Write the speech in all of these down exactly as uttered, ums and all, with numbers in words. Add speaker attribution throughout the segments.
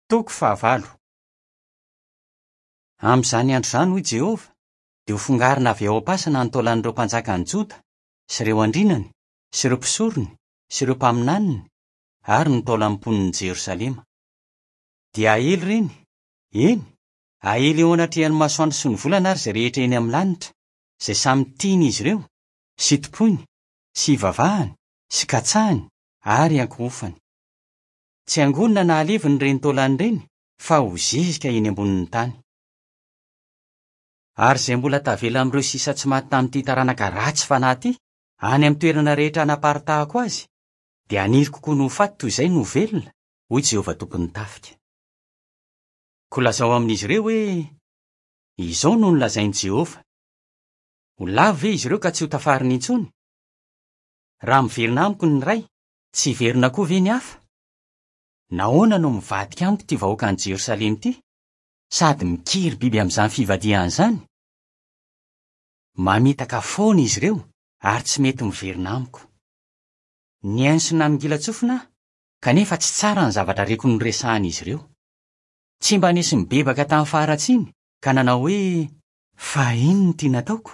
Speaker 1: Toko fahavalo. Amin'izany andro izany hoy Jehova, dia ho fongarina avy ao am-pasana ny taolan'ireo mpanjakany Joda sy ireo andrinany sy ireo mpisorony sy ireo mpaminaniny ary ny taolan'ny mponiny Jerosalema. Dia ahely ireny, eny, ahely eo anatrehan'ny masoandro sy ny volana ary izay rehetra eny amin'ny lanitra, izay samy tiany izy ireo, sy topoiny, sy ivavahany, sy katsahany ary ankofany. Tsy angonina na aleviny ireny taolany ireny, fa ho zezika eny ambonin'ny tany. Ary izay mbola tavela amin'ireo sisa tsy maty tamin'ity taranaka ratsy fanahy ity, any amin'ny toerana rehetra anaparitahako azy, dia haniry kokoa no ho faty toy izay no velona, hoy Jehova tompon'ny tafika. Ko lazao amin'izy ireo hoe, izao no nolazainy Jehova. Ho lavo ve izy ireo ka tsy ho tafariny intsony? Raha miverina amiko ny ray, tsy verina koa ve ny hafa? Nahoana no mivadika amiko ty vahoakan'i Jerosalema ty, sady mikiry biby amin'izany fivadihany izany? Mamitaka foana izy ireo, ary tsy mety miverina amiko. Niainsona ningilatsofina, kanefa tsy tsara ny zavatra reko noresahan'izy ireo. Tsy mba nisy mibebaka tamin'ny faharatsiny, ka nanao hoe, fa ino ny tiana ataoko?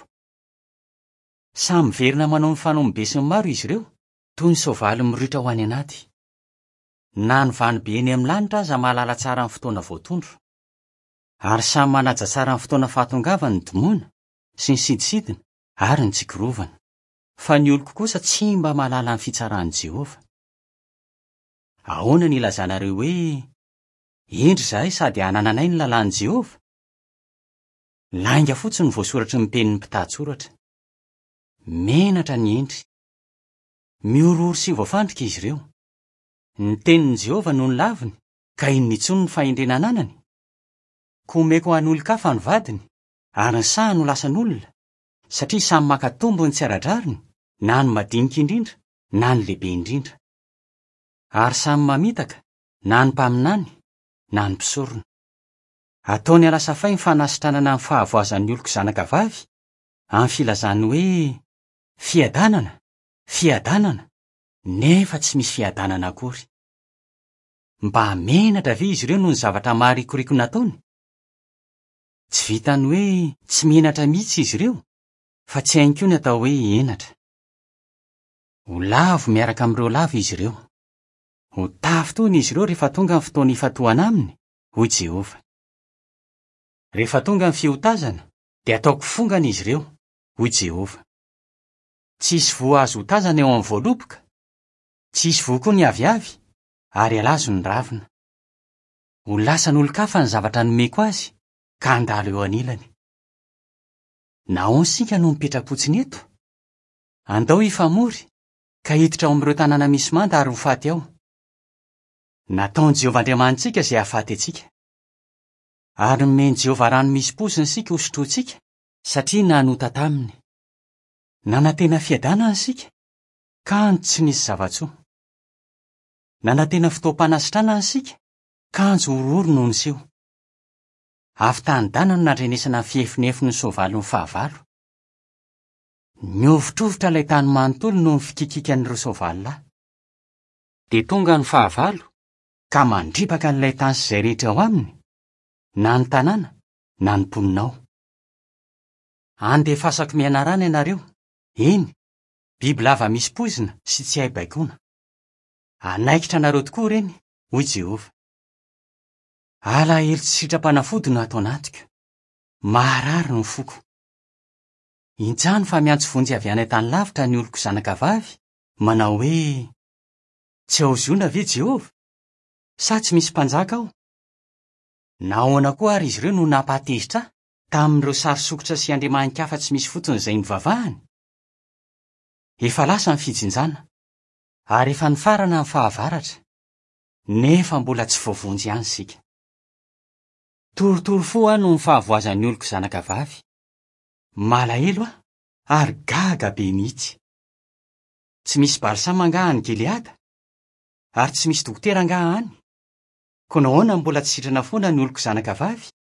Speaker 1: Samy miverina manao ny fanombe sy ny maro izy ireo, toy ny soavaly miroitra ho any anaty. Na ny vany be eny amin'ny lanitra aza mahalala tsara ny fotoana voatondro. Ary samy manaja tsara ny fotoana fahatongavany ny domoana, sy ny sidisidina, ary ny tsikirovana. Fa ny oloko kosa tsy mba mahalala ny fitsarahan'i Jehova. Ahoana ny ilazanareo hoe, endry zahay sady hanananay ny lalàn'i Jehova? Lainga fotsiny ny voasoratra ny penin'ny mpitahantsoratra. Menatra ny endry. Miororo sy voafandrika izy ireo. Ny tenin'i Jehova no ny laviny, ka inona intsony ny fahendrena ananany? Komeko an'olon-kafa ny vadiny, ary ny saha no lasan'olona, satria samy makatombo ny tsy ara-drariny, na ny madinika indrindra, na ny lehibe indrindra. Ary samy mamitaka, na ny mpaminany, na ny mpisorona. Ataony alasa fay ny fanasitranana ny fahavoazan'ny oloko zanaka vavy, amin'ny filazany hoe, fiadanana, fiadanana, nefa tsy misy fiadanana akory. Mba menatra ve izy ireo noho ny zavatra maharikoriko nataony? Tsy vitany hoe tsy menatra mihitsy izy ireo, fa tsy hainy koa ny atao hoe enatra. Ho lavo miaraka amin'ireo lavo izy ireo. Ho tafotoana izy ireo rehefa tonga ny fotoana ifatohana aminy, hoy Jehova. Rehefa tonga ny fihotazana, dia ataoko fongana izy ireo, hoy Jehova. Tsisy voa azo hotazana eo amin'ny voaloboka, tsisy voa koa ny aviavy, ary alazo ny ravina. Ho lasan'olon-kafa ny zavatra nomeko azy, ka handalo eo anilany. Nahoana sika no mipetra-potsiny eto? Andao hifamory, ka hiditra ao amin'ireo tanàna misy manda ary ho faty ao. Nataon'i Jehova Andriamanitsika izay hahafaty antsika. Ary nomeny Jehova rano misy poziny sika hosotroantsika, satria nanota taminy. Nanantena fiadanana sika, kanjo tsy nisy zava-tsoa. Nanantena fotoam-panasitranana sika, kanjo ororo no niseho. Avy tany-dana no nandrenesana ny fiefinefiny ny soavaly ny fahavalo. Niovitrovotra ilay tany manontolo noho ny fikikikan'ireo soavaly lahy. Dia tonga ny fahavalo, ka mandripaka n'ilay tany sy izay rehetra ao aminy, na ny tanàna, na ny mponinao. Andefasako mianarana ianareo, eny, biby lava misy pozina sy tsy hay baikona. Anaikitra anareo tokoa ireny, hoy Jehova. Alahelo tsy sitrapanafody no ato anatiko. Maharary ny foko. Injano fa miantso vonjy avy any tany lavitra ny oloko zanaka vavy, manao hoe, tsy aoziona ve Jehova? Sa tsy misy mpanjaka ao? Nahoana koa ary izy ireo no nampatezitra tamin'ireo sary sokitra sy andriamanin-kafa tsy misy fotony izay nivavahany? Efa lasa ny fijinjana, ary efa nifarana ny fahavaratra, nefa mbola tsy voavonjy ihany sika. Torotoro fo aho no ny fahavoazan'ny oloko zanaka vavy. Malahelo aho, ary gaga be mihitsy. Tsy misy balsama angaha any Gileada, ary tsy misy dokotera angaha any. Ko nahoana mbola tsy sitrana foana ny oloko zanaka vavy?